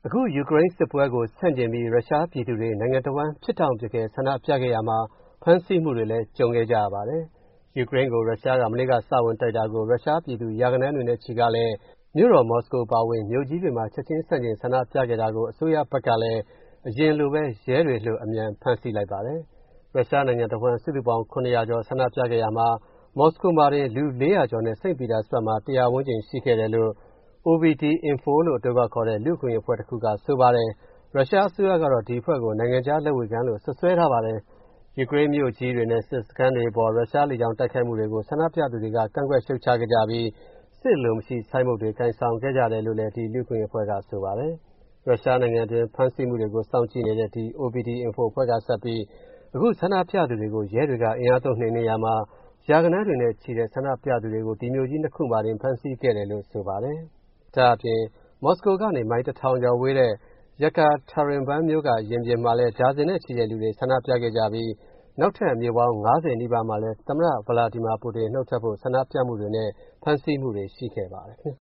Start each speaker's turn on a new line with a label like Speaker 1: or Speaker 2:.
Speaker 1: အခုယူကရိန်းစစ်ပွဲကိုဆန့်ကျင်ပြီးရုရှားပြည်သူတွေနိုင်ငံတော်ဝန်ဖြစ်တောင်ဖြစ်ခဲ့ဆန္ဒပြခဲ့ရမှာဖမ်းဆီးမှုတွေလည်းကြုံခဲ့ကြရပါတယ်။ယူကရိန်းကိုရုရှားကမနေ့ကစဝင်တိုက်တာကိုရုရှားပြည်သူရာဂဏန်းတွေနဲ့ချီကလည်းမြို့တော်မော်စကိုပါဝင်မြို့ကြီးတွေမှာချက်ချင်းဆန့်ကျင်ဆန္ဒပြခဲ့တာကိုအစိုးရဘက်ကလည်းအရင်လိုပဲရဲတွေလှုပ်အမြန်ဖမ်းဆီးလိုက်ပါတယ်။ရုရှားနိုင်ငံတော်ဝန်စုစုပေါင်း900ကျော်ဆန္ဒပြခဲ့ရမှာမော်စကိုမှာတင်လူ400ကျော်နဲ့စိန့်ပီတာစဘတ်မှာ100ဝန်းကျင်ရှိခဲ့တယ်လို့OVD-Info လို့အတိုကောက်ခေါ်တဲ့လူ့အခွင့်အရေးအဖွဲ့တစ်ခုကဆိုပါတယ်။ရုရှားအစိုးရကတော့ဒီအဖွဲ့ကိုနိုင်ငံခြားလက်ဝေခံလို့ဆွဆွဲထားပါတယ်။ယူကရိန်းမြို့ကြီးတွေနဲ့စစ်စခန်းတွေအပေါ်ရုရှားလေကြောင်းတိုက်ခိုက်မှုတွေကိုဆန္ဒပြသူတွေကကန့်ကွက်ရှုတ်ချခဲ့ကြပြီးစစ်လိုမရှိဆိုင်းဘုတ်တွေကိုင်ဆောင်ခဲ့ကြတယ်လို့လည်းဒီလူ့အခွင့်အရေးအဖွဲ့ကဆိုပါတယ်။ရုရှားနိုင်ငံတွင်းဖမ်းဆီးမှုတွေကိုစောင့်ကြည့်နေတဲ့ဒီ OVD-Info အဖွဲ့ကဆက်ပြီးအခုဆန္ဒပြသူတွေကိုရဲတွေကအင်အားသုံးနှိမ်နင်းရမှာရာဂဏန်းတွေနဲ့ချီတဲ့ဆန္ဒပြသူတွေကိုဒီမျိုးကြီးနှစ်ခုမှတင်ဖမ်းဆီးခဲ့တယ်လို့ဆိုပါတယ်။ဒါအပြင်မော်စကိုကနေမိုင်1000ကျော်ဝေးတဲ့Yekaterinburnမြို့ကရင်ပြင်မှာလည်းဒါဇင်နဲ့ချီတဲ့လူတွေဆန္ဒပြခဲ့ကြပြီးနောက်ထပ်မြို့ပေါင်း90နီးပါးမှာလည်းသမ္မတဗလာဒီမာပူတင်နှုတ်ထွက်ဖို့ဆန္ဒပြမှုတွေနဲ့ဖမ်းဆီးမှုတွေရှိခဲ့ပါတယ်ခင်